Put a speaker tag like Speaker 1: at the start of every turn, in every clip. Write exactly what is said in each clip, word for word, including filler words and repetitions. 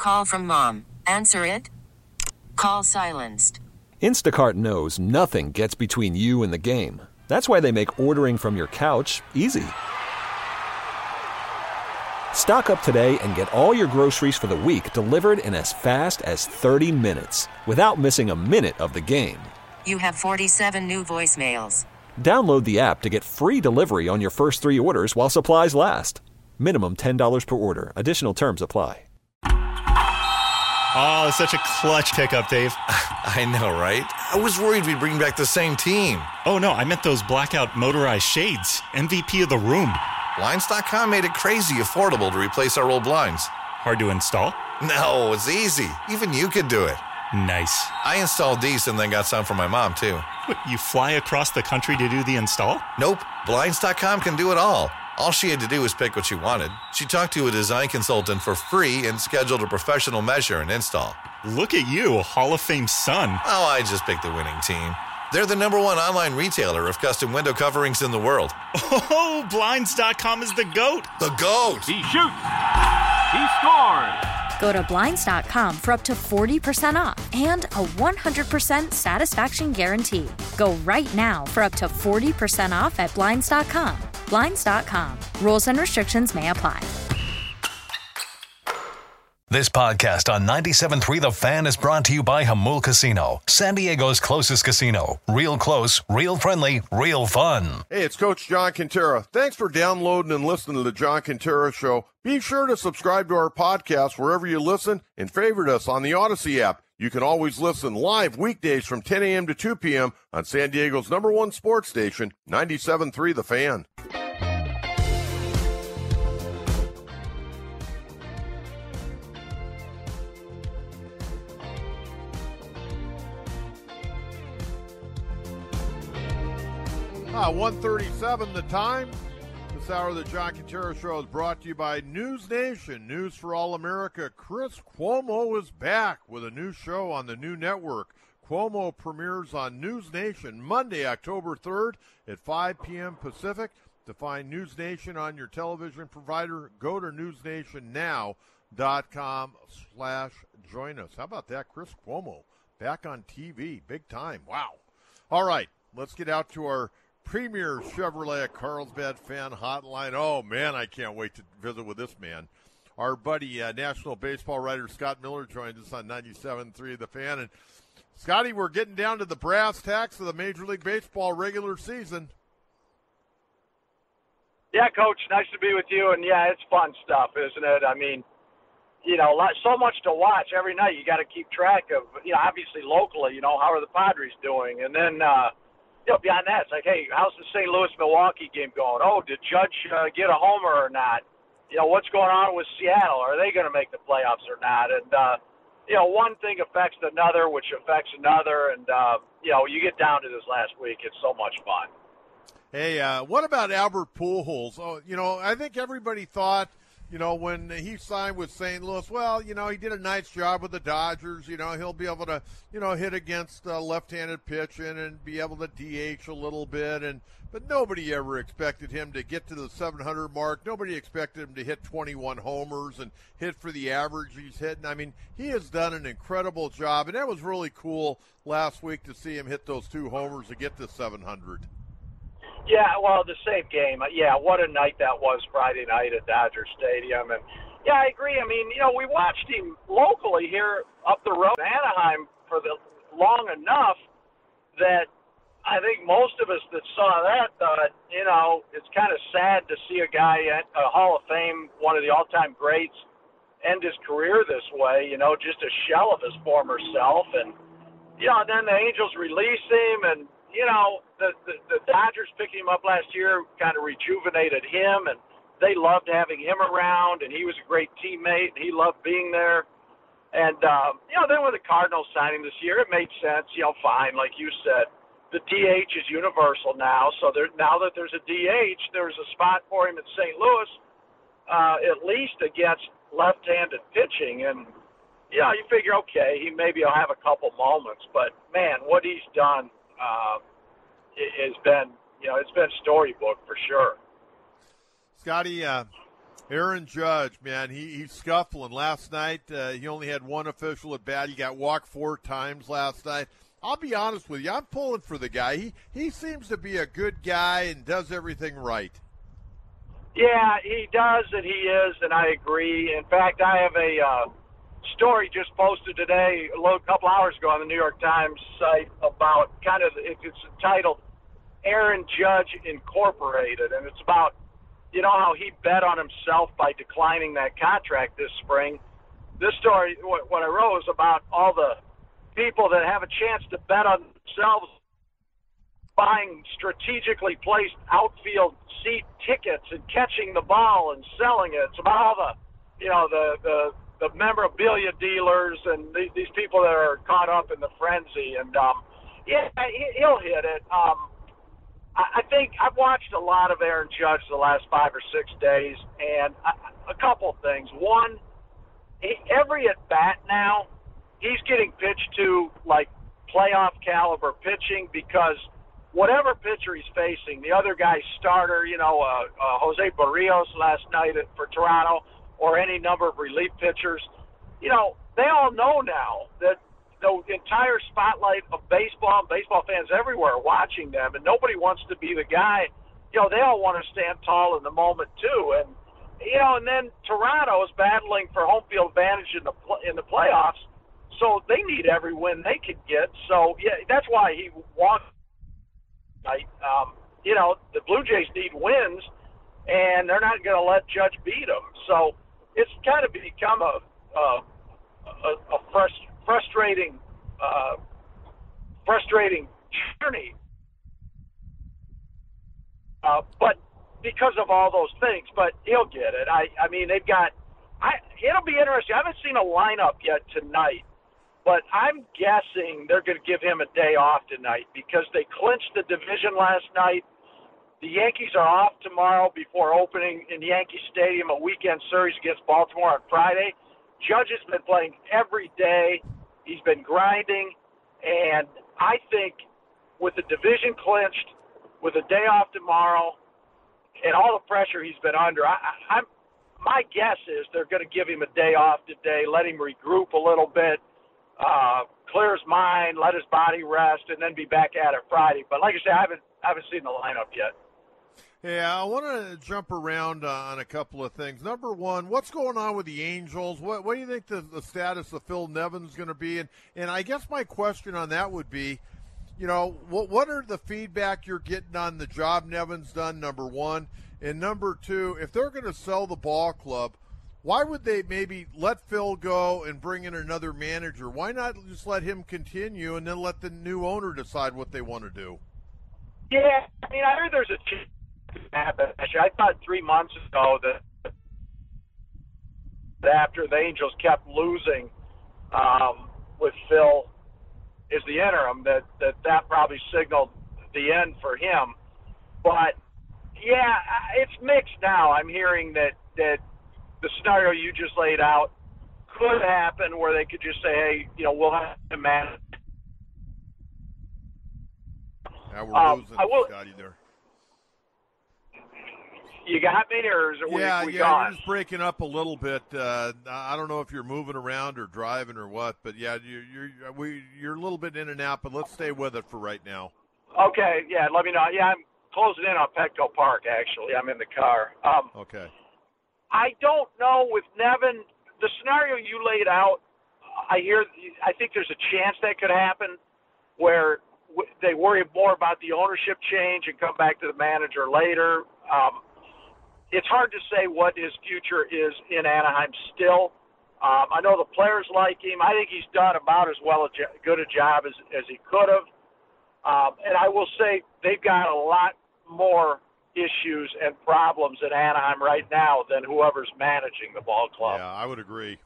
Speaker 1: Call from mom. Answer it. Call silenced.
Speaker 2: Instacart knows nothing gets between you and the game. That's why they make ordering from your couch easy. Stock up today and get all your groceries for the week delivered in as fast as thirty minutes without missing a minute of the game.
Speaker 1: You have forty-seven new voicemails.
Speaker 2: Download the app to get free delivery on your first three orders while supplies last. Minimum ten dollars per order. Additional terms apply.
Speaker 3: Oh, such a clutch pickup, Dave.
Speaker 4: I know, right? I was worried we'd bring back the same team.
Speaker 3: Oh, no, I meant those blackout motorized shades. M V P of the room.
Speaker 4: Blinds dot com made it crazy affordable to replace our old blinds.
Speaker 3: Hard to install?
Speaker 4: No, it's easy. Even you could do it.
Speaker 3: Nice.
Speaker 4: I installed these and then got some for my mom, too.
Speaker 3: What, you fly across the country to do the install?
Speaker 4: Nope. Blinds dot com can do it all. All she had to do was pick what she wanted. She talked to a design consultant for free and scheduled a professional measure and install.
Speaker 3: Look at you, Hall of Fame son.
Speaker 4: Oh, I just picked the winning team. They're the number one online retailer of custom window coverings in the world.
Speaker 3: Oh, Blinds dot com is the GOAT.
Speaker 4: The GOAT.
Speaker 5: He shoots. He scores.
Speaker 6: Go to Blinds dot com for up to forty percent off and a one hundred percent satisfaction guarantee. Go right now for up to forty percent off at Blinds dot com. Blinds dot com. Rules and restrictions may apply.
Speaker 7: This podcast on ninety-seven point three The Fan is brought to you by Jamul Casino, San Diego's closest casino. Real close, real friendly, real fun.
Speaker 8: Hey, it's Coach John Quintero. Thanks for downloading and listening to the John Quintero Show. Be sure to subscribe to our podcast wherever you listen and favorite us on the Odyssey app. You can always listen live weekdays from ten a.m. to two p.m. on San Diego's number one sports station, ninety-seven point three The Fan. Ah, one thirty-seven the time. This hour of the John Quintero Show is brought to you by News Nation. News for all America. Chris Cuomo is back with a new show on the new network. Cuomo premieres on News Nation Monday, October third at five p.m. Pacific. To find News Nation on your television provider, go to newsnationnow dot com slash join us. How about that? Chris Cuomo back on T V. Big time. Wow. All right, let's get out to our Premier Chevrolet Carlsbad fan hotline. Oh, man, I can't wait to visit with this man. Our buddy, uh, national baseball writer Scott Miller joins us on ninety-seven point three The Fan. And, Scotty, we're getting down to the brass tacks of the Major League Baseball regular season.
Speaker 9: Yeah, Coach, nice to be with you. And, yeah, it's fun stuff, isn't it? I mean, you know, so much to watch every night. You got to keep track of, you know, obviously locally, you know, how are the Padres doing? And then, uh, you know, beyond that, it's like, hey, how's the Saint Louis-Milwaukee game going? Oh, did Judge uh, get a homer or not? You know, what's going on with Seattle? Are they going to make the playoffs or not? And, uh, you know, one thing affects another, which affects another. And, uh, you know, you get down to this last week, it's so much fun.
Speaker 8: Hey, uh, what about Albert Pujols? Oh, you know, I think everybody thought, you know, when he signed with Saint Louis, well, you know, he did a nice job with the Dodgers. You know, he'll be able to, you know, hit against uh, left-handed pitching and be able to D H a little bit. And but nobody ever expected him to get to the seven hundred mark. Nobody expected him to hit twenty-one homers and hit for the average he's hitting. I mean, he has done an incredible job, and that was really cool last week to see him hit those two homers to get to seven hundred.
Speaker 9: Yeah, well, the same game. Yeah, what a night that was Friday night at Dodger Stadium. And, yeah, I agree. I mean, you know, we watched him locally here up the road in Anaheim for the long enough that I think most of us that saw that thought, you know, it's kind of sad to see a guy at a Hall of Fame, one of the all-time greats, end his career this way, you know, just a shell of his former self. And, you know, then the Angels release him and, you know, the, the, the Dodgers picking him up last year kind of rejuvenated him, and they loved having him around, and he was a great teammate, and he loved being there. And, um, you know, then when the Cardinals signed him this year, it made sense, you know, fine, like you said. The D H is universal now, so there, now that there's a D H, there's a spot for him in Saint Louis, uh, at least against left-handed pitching. And, you know, you figure, okay, he maybe will have a couple moments, but, man, what he's done – Uh, it has been, you know, it's been storybook for sure.
Speaker 8: Scotty, uh, Aaron Judge, man, he, he's scuffling. Last night, uh, he only had one official at bat. He got walked four times last night. I'll be honest with you, I'm pulling for the guy. He he seems to be a good guy and does everything right.
Speaker 9: Yeah, he does, and he is, and I agree. In fact, I have a uh, story just posted today, a little, couple hours ago on the New York Times site about kind of, it's entitled Aaron Judge Incorporated, and it's about, you know, how he bet on himself by declining that contract this spring. This story, what, what I wrote, was about all the people that have a chance to bet on themselves buying strategically placed outfield seat tickets and catching the ball and selling it. It's about all the, you know, the, the, the memorabilia dealers and these, these people that are caught up in the frenzy. And, um, yeah, he, he'll hit it. Um, I, I think I've watched a lot of Aaron Judge the last five or six days, and I, a couple of things. One, he, every at-bat now, he's getting pitched to, like, playoff caliber pitching because whatever pitcher he's facing, the other guy's starter, you know, uh, uh, Jose Barrios last night at, for Toronto, or any number of relief pitchers, you know, they all know now that the entire spotlight of baseball and baseball fans everywhere are watching them, and nobody wants to be the guy. You know, they all want to stand tall in the moment too. And, you know, and then Toronto is battling for home field advantage in the in the playoffs, so they need every win they can get. So, yeah, that's why he walked. Um, you know, the Blue Jays need wins, and they're not going to let Judge beat them. So it's kind of become a a, a, a frust- frustrating, uh, frustrating journey. Uh, but because of all those things, but he'll get it. I, I mean, they've got. I. It'll be interesting. I haven't seen a lineup yet tonight. But I'm guessing they're going to give him a day off tonight because they clinched the division last night. The Yankees are off tomorrow before opening in Yankee Stadium a weekend series against Baltimore on Friday. Judge has been playing every day. He's been grinding. And I think with the division clinched, with a day off tomorrow, and all the pressure he's been under, I, I, I'm, my guess is they're going to give him a day off today, let him regroup a little bit. Uh, clear his mind, let his body rest, and then be back at it Friday. But like I said, I haven't I haven't seen the lineup yet.
Speaker 8: Yeah, I want to jump around uh, on a couple of things. Number one, what's going on with the Angels? What what do you think the, the status of Phil Nevin is going to be? And and I guess my question on that would be, you know, what what are the feedback you're getting on the job Nevin's done? Number one, and number two, if they're going to sell the ball club, why would they maybe let Phil go and bring in another manager? Why not just let him continue and then let the new owner decide what they want to do?
Speaker 9: Yeah, I mean, I heard there's a chance to happen. I thought three months ago that after the Angels kept losing um, with Phil as the interim, that, that that probably signaled the end for him. But, yeah, it's mixed now. I'm hearing that that – the scenario you just laid out could happen where they could just say, hey, you know, we'll have to manage.
Speaker 8: Now we're
Speaker 9: um,
Speaker 8: losing
Speaker 9: I will,
Speaker 8: Scotty there.
Speaker 9: You got me, or is it
Speaker 8: yeah,
Speaker 9: we, we
Speaker 8: yeah,
Speaker 9: gone?
Speaker 8: You're just breaking up a little bit. Uh, I don't know if you're moving around or driving or what, but yeah, you're you're, we, you're a little bit in and out. But let's stay with it for right now.
Speaker 9: Okay, yeah, let me know. Yeah, I'm closing in on Petco Park. Actually, I'm in the car. Um,
Speaker 8: okay.
Speaker 9: I don't know with Nevin, the scenario you laid out, I hear, I think there's a chance that could happen where w- they worry more about the ownership change and come back to the manager later. Um, it's hard to say what his future is in Anaheim still. Um, I know the players like him. I think he's done about as well a jo- good a job as, as he could have. Um, and I will say they've got a lot more issues and problems in Anaheim right now than whoever's managing the ball club.
Speaker 8: Yeah, I would agree.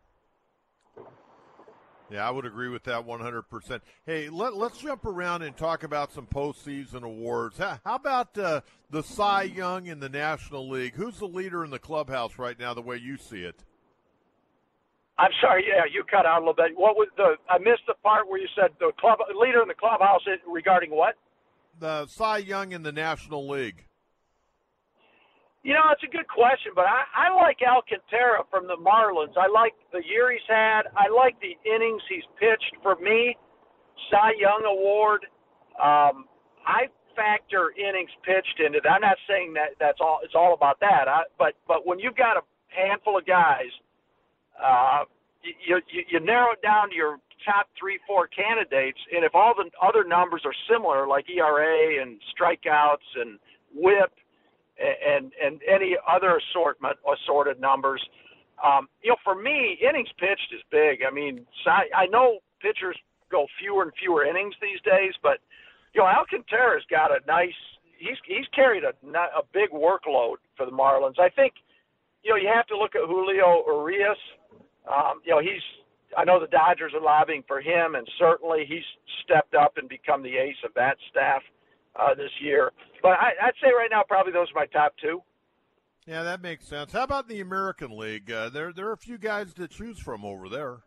Speaker 8: Yeah, I would agree with that one hundred percent. Hey, let, let's jump around and talk about some postseason awards. How, how about uh, the Cy Young in the National League? Who's the leader in the clubhouse right now, the way you see it?
Speaker 9: I'm sorry, yeah, you cut out a little bit. What was the? I missed the part where you said the club leader in the clubhouse regarding what?
Speaker 8: The Cy Young in the National League.
Speaker 9: You know, it's a good question, but I, I like Alcantara from the Marlins. I like the year he's had. I like the innings he's pitched. For me, Cy Young Award, um, I factor innings pitched into that. I'm not saying that that's all. It's all about that. I, but but when you've got a handful of guys, uh, you, you you narrow it down to your top three, four candidates, and if all the other numbers are similar, like E R A and strikeouts and WHIP and and any other assortment assorted numbers, um, you know, for me, innings pitched is big. I mean, I know pitchers go fewer and fewer innings these days, but you know, Alcantara's got a nice. He's he's carried a a big workload for the Marlins. I think, you know, you have to look at Julio Urias. Um, you know, he's. I know the Dodgers are lobbying for him, and certainly he's stepped up and become the ace of that staff uh, this year. But I, I'd say right now probably those are my top two.
Speaker 8: Yeah, that makes sense. How about the American League? Uh, there there are a few guys to choose from over there.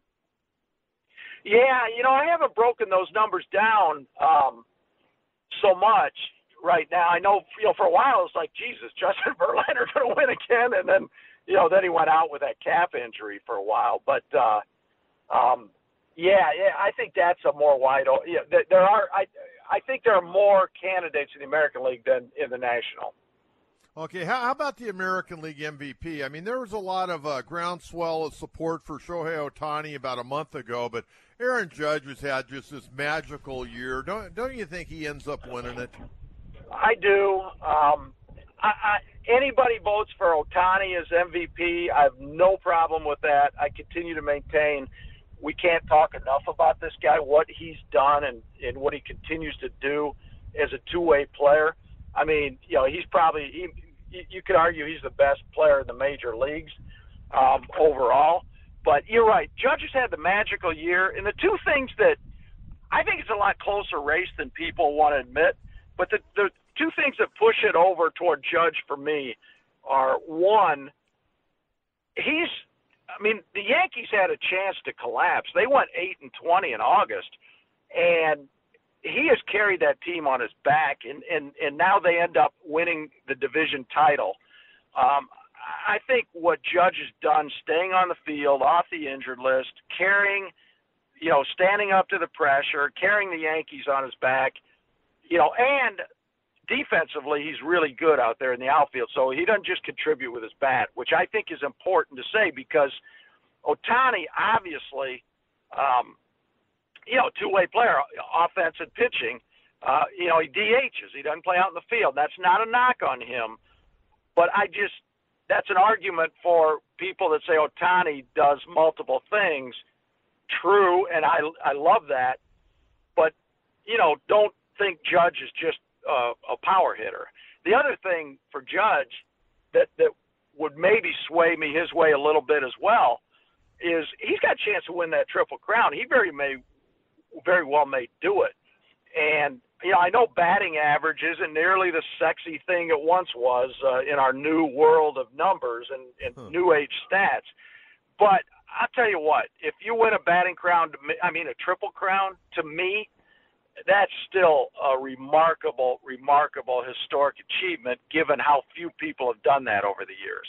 Speaker 9: Yeah, you know, I haven't broken those numbers down um, so much right now. I know, you know, for a while it's like, Jesus, Justin Verlander going to win again, and then, you know, then he went out with that calf injury for a while. But uh, um, yeah, yeah, I think that's a more wide. Yeah, there are. I I think there are more candidates in the American League than in the National.
Speaker 8: Okay, how, how about the American League M V P? I mean, there was a lot of uh, groundswell of support for Shohei Ohtani about a month ago, but Aaron Judge has had just this magical year. Don't don't you think he ends up winning it?
Speaker 9: I do. Um, I, I, anybody votes for Ohtani as M V P, I have no problem with that. I continue to maintain we can't talk enough about this guy, what he's done and, and what he continues to do as a two-way player. I mean, you know, he's probably he, – you could argue he's the best player in the major leagues um, overall. But you're right. Judge has had the magical year. And the two things that I think it's a lot closer race than people want to admit, but the, the two things that push it over toward Judge for me are, one, he's – I mean, the Yankees had a chance to collapse. They went eight and twenty in August, and he has carried that team on his back, and, and, and now they end up winning the division title. Um, I think what Judge has done, staying on the field, off the injured list, carrying, you know, standing up to the pressure, carrying the Yankees on his back, you know, and defensively he's really good out there in the outfield. So he doesn't just contribute with his bat, which I think is important to say because Ohtani obviously, um, you know, two-way player, offense and pitching. Uh, you know, he D H's. He doesn't play out in the field. That's not a knock on him. But I just – that's an argument for people that say Ohtani does multiple things. True, and I, I love that. But, you know, don't think Judge is just uh, a power hitter. The other thing for Judge that, that would maybe sway me his way a little bit as well is he's got a chance to win that Triple Crown. He very may – very well may do it. And, you know, I know batting average isn't nearly the sexy thing it once was uh, in our new world of numbers and, and huh. new age stats. But I'll tell you what, if you win a batting crown, to me, I mean a Triple Crown, to me, that's still a remarkable, remarkable historic achievement given how few people have done that over the years.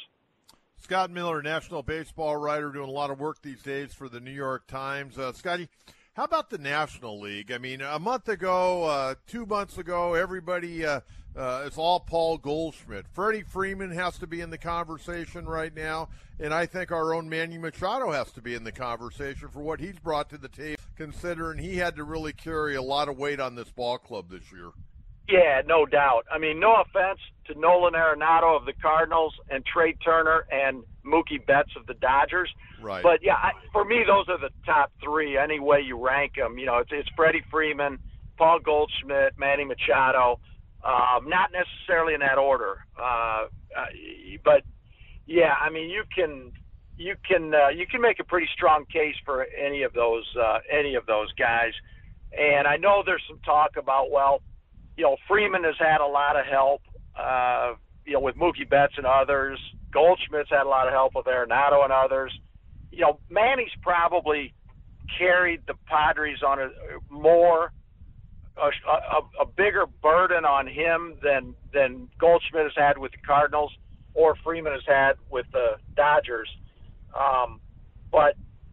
Speaker 8: Scott Miller, national baseball writer, doing a lot of work these days for the New York Times. Uh, Scotty, how about the National League? I mean, a month ago, uh, two months ago, everybody, uh, uh, it's all Paul Goldschmidt. Freddie Freeman has to be in the conversation right now, and I think our own Manny Machado has to be in the conversation for what he's brought to the table, considering he had to really carry a lot of weight on this ball club this year.
Speaker 9: Yeah, no doubt. I mean, no offense to Nolan Arenado of the Cardinals and Trey Turner and Mookie Betts of the Dodgers.
Speaker 8: Right.
Speaker 9: But, yeah, I, for me, those are the top three any way you rank them. You know, it's, it's Freddie Freeman, Paul Goldschmidt, Manny Machado, um, not necessarily in that order. Uh, uh, but, yeah, I mean, you can you can uh, you can make a pretty strong case for any of those uh, any of those guys. And I know there's some talk about, well, you know, Freeman has had a lot of help, uh, you know, with Mookie Betts and others. Goldschmidt's had a lot of help with Arenado and others. You know, Manny's probably carried the Padres on a more, a, a, a bigger burden on him than than Goldschmidt has had with the Cardinals. or Freeman has had with the Dodgers. Um, but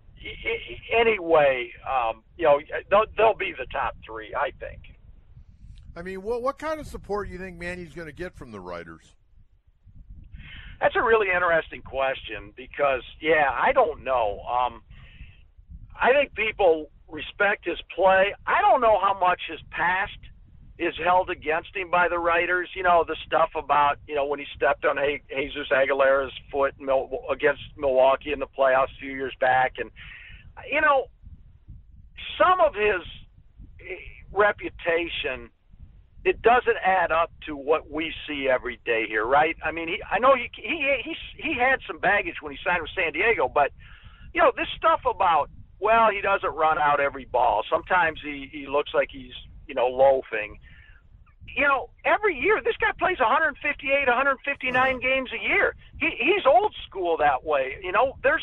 Speaker 9: anyway, um, you know, they'll, they'll be the top three, I think.
Speaker 8: I mean, what what kind of support do you think Manny's going to get from the writers?
Speaker 9: That's a really interesting question because, yeah, I don't know. Um, I think people respect his play. I don't know how much his past is held against him by the writers. You know, the stuff about, you know, when he stepped on Jesus Aguilera's foot against Milwaukee in the playoffs a few years back. And, you know, some of his reputation, it doesn't add up to what we see every day here, right? I mean, he, I know he, he, he, he had some baggage when he signed with San Diego, but, you know, this stuff about, well, he doesn't run out every ball. Sometimes he, he looks like he's, you know, loafing. You know, every year, this guy plays one fifty-eight, one fifty-nine games a year. He, he's old school that way. You know, there's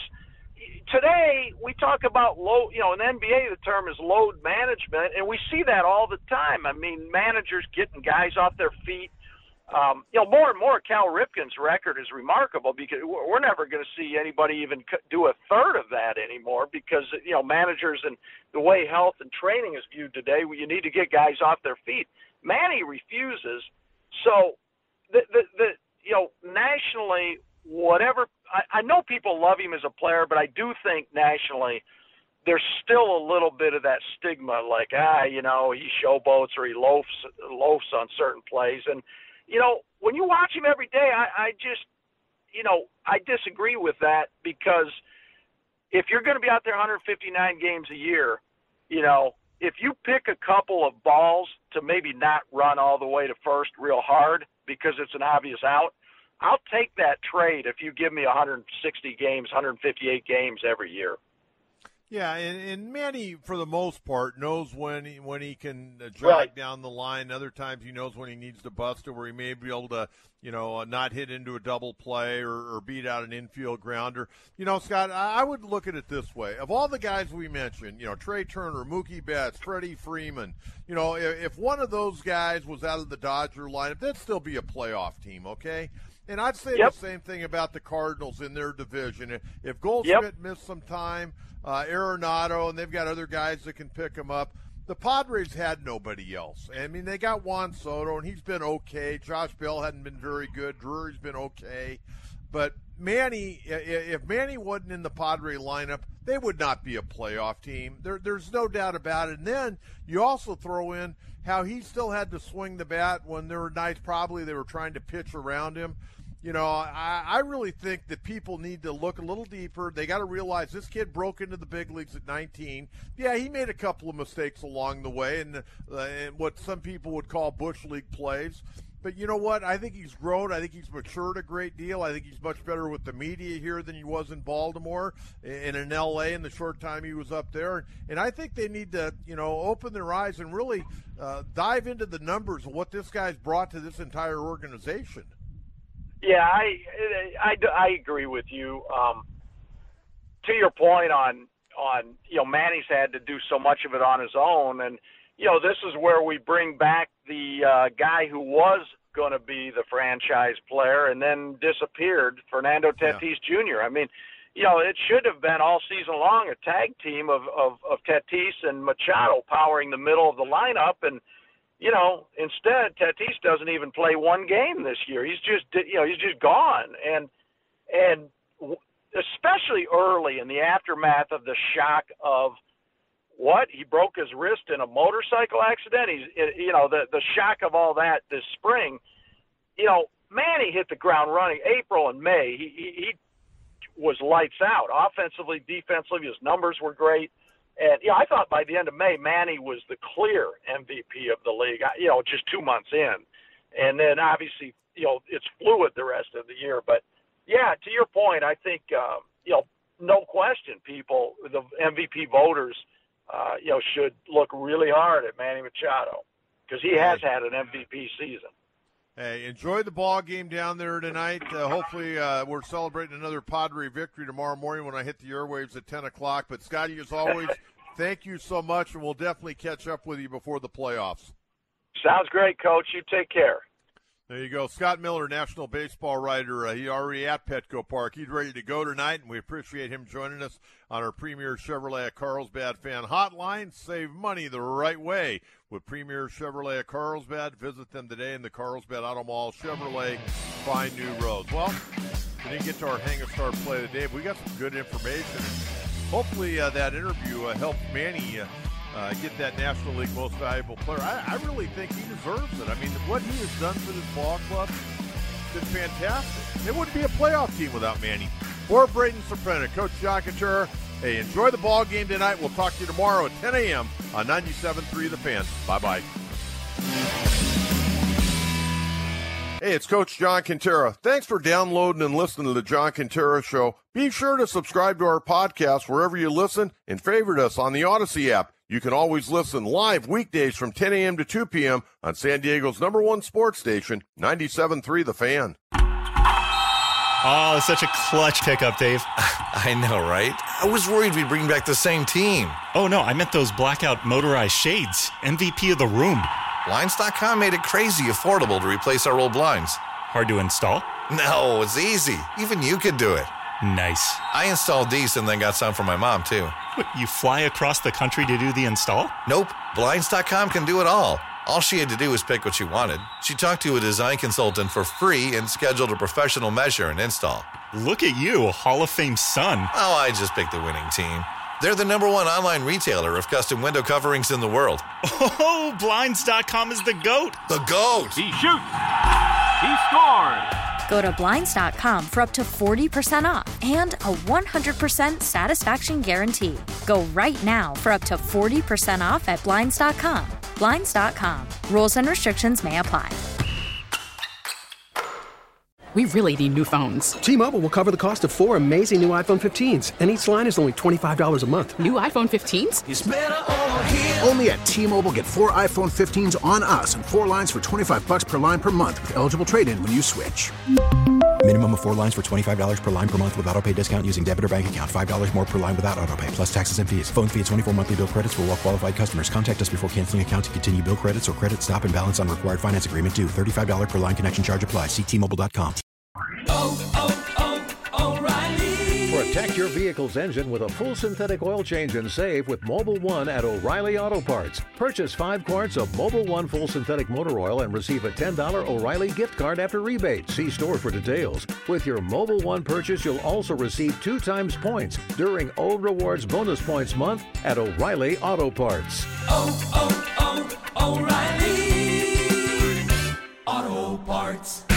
Speaker 9: today we talk about low, you know, in the N B A the term is load management, and we see that all the time. I mean, managers getting guys off their feet. Um, you know, more and more Cal Ripken's record is remarkable because we're never going to see anybody even do a third of that anymore because, you know, managers and the way health and training is viewed today, you need to get guys off their feet. Manny refuses. So, the, the, the you know, nationally, whatever – I know people love him as a player, but I do think nationally there's still a little bit of that stigma like, ah, you know, he showboats or he loafs, loafs on certain plays. And, you know, when you watch him every day, I, I just, you know, I disagree with that because if you're going to be out there one fifty-nine games a year, you know, if you pick a couple of balls to maybe not run all the way to first real hard because it's an obvious out, I'll take that trade if you give me one sixty games, one fifty-eight games every year.
Speaker 8: Yeah, and, and Manny, for the most part, knows when he, when he can uh, jog
Speaker 9: right.
Speaker 8: down the line. Other times he knows when he needs to bust it, where he may be able to, you know, uh, not hit into a double play or, or beat out an infield grounder. You know, Scott, I, I would look at it this way. Of all the guys we mentioned, you know, Trey Turner, Mookie Betts, Freddie Freeman, you know, if, if one of those guys was out of the Dodger lineup, they'd still be a playoff team, okay? And I'd say
Speaker 9: yep.
Speaker 8: the same thing about the Cardinals in their division. If Goldschmidt
Speaker 9: yep.
Speaker 8: missed some time, uh, Arenado, and they've got other guys that can pick them up, the Padres had nobody else. I mean, they got Juan Soto, and he's been okay. Josh Bell hadn't been very good. Drury's been okay. But Manny, if Manny wasn't in the Padre lineup, they would not be a playoff team. There, there's no doubt about it. And then you also throw in how he still had to swing the bat when there were nights probably they were trying to pitch around him. You know, I, I really think that people need to look a little deeper. They got to realize this kid broke into the big leagues at nineteen. Yeah, he made a couple of mistakes along the way and, uh, and what some people would call Bush League plays. But you know what? I think he's grown. I think he's matured a great deal. I think he's much better with the media here than he was in Baltimore and in L A in the short time he was up there. And I think they need to, you know, open their eyes and really uh, dive into the numbers of what this guy's brought to this entire organization.
Speaker 9: Yeah, I, I, I agree with you. Um, to your point on, on, you know, Manny's had to do so much of it on his own. And, you know, this is where we bring back the uh, guy who was going to be the franchise player and then disappeared, Fernando Tatis yeah. Junior I mean, you know, it should have been all season long a tag team of, of, of Tatis and Machado powering the middle of the lineup. And, you know, instead, Tatis doesn't even play one game this year. He's just, you know, he's just gone. And, and especially early in the aftermath of the shock of what? He broke his wrist in a motorcycle accident. He's, you know, the, the shock of all that this spring, you know, Manny hit the ground running April and May. He, he, he was lights out offensively, defensively. His numbers were great. And, you know, I thought by the end of May, Manny was the clear M V P of the league, you know, just two months in. And then, obviously, you know, it's fluid the rest of the year. But, yeah, to your point, I think, uh, you know, no question, people, the M V P voters, uh, you know, should look really hard at Manny Machado because he has had an M V P season.
Speaker 8: Hey, enjoy the ball game down there tonight. Uh, hopefully uh, we're celebrating another Padre victory tomorrow morning when I hit the airwaves at ten o'clock. But, Scotty, as always, thank you so much, and we'll definitely catch up with you before the playoffs.
Speaker 9: Sounds great, Coach. You take care.
Speaker 8: There you go. Scott Miller, national baseball writer. Uh, he already at Petco Park. He's ready to go tonight, and we appreciate him joining us on our Premier Chevrolet at Carlsbad Fan Hotline. Save money the right way with Premier Chevrolet at Carlsbad. Visit them today in the Carlsbad Auto Mall. Chevrolet, find new roads. Well, we didn't get to our Hang a Star play of the day, but we got some good information. Hopefully uh, that interview uh, helped Manny uh, Uh, get that National League Most Valuable Player. I, I really think he deserves it. I mean, what he has done for this ball club has been fantastic. It wouldn't be a playoff team without Manny. For Braden Soprano, Coach John Kentera, hey, enjoy the ball game tonight. We'll talk to you tomorrow at ten a.m. on ninety-seven point three The Fan. Bye-bye. Hey, it's Coach John Kentera. Thanks for downloading and listening to the John Kentera Show. Be sure to subscribe to our podcast wherever you listen and favorite us on the Odyssey app. You can always listen live weekdays from ten a.m. to two p.m. on San Diego's number one sports station, ninety-seven point three The Fan.
Speaker 3: Oh, such a clutch pickup, Dave.
Speaker 4: I know, right? I was worried we'd bring back the same team.
Speaker 3: Oh, no, I meant those blackout motorized shades. M V P of the room.
Speaker 4: Blinds dot com made it crazy affordable to replace our old blinds.
Speaker 3: Hard to install?
Speaker 4: No, it's easy. Even you could do it.
Speaker 3: Nice.
Speaker 4: I installed these and then got some for my mom, too.
Speaker 3: What, you fly across the country to do the install?
Speaker 4: Nope. Blinds dot com can do it all. All she had to do was pick what she wanted. She talked to a design consultant for free and scheduled a professional measure and install.
Speaker 3: Look at you, Hall of Fame son.
Speaker 4: Oh, I just picked the winning team. They're the number one online retailer of custom window coverings in the world.
Speaker 3: Oh, Blinds dot com is the GOAT.
Speaker 4: The GOAT!
Speaker 5: He shoots! He scores!
Speaker 6: Go to Blinds dot com for up to forty percent off and a one hundred percent satisfaction guarantee. Go right now for up to forty percent off at Blinds dot com. Blinds dot com. Rules and restrictions may apply.
Speaker 10: We really need new phones.
Speaker 11: T-Mobile will cover the cost of four amazing new iPhone fifteens, and each line is only twenty-five dollars a month.
Speaker 10: New iPhone fifteens?
Speaker 12: It's better over here. Only at T-Mobile, get four iPhone fifteens on us and four lines for twenty-five dollars per line per month with eligible trade-in when you switch.
Speaker 13: Minimum of four lines for twenty-five dollars per line per month with autopay discount using debit or bank account. five dollars more per line without autopay, plus taxes and fees. Phone fee at twenty-four monthly bill credits for well-qualified customers. Contact us before canceling account to continue bill credits or credit stop and balance on required finance agreement due. thirty-five dollars per line connection charge applies. See T Mobile dot com.
Speaker 14: Oh, oh, oh, O'Reilly.
Speaker 15: Protect your vehicle's engine with a full synthetic oil change and save with Mobil one at O'Reilly Auto Parts. Purchase five quarts of Mobil one full synthetic motor oil and receive a ten dollars O'Reilly gift card after rebate. See store for details. With your Mobil one purchase, you'll also receive two times points during O Rewards Bonus Points Month at O'Reilly Auto Parts.
Speaker 14: Oh, oh, oh, O'Reilly Auto Parts.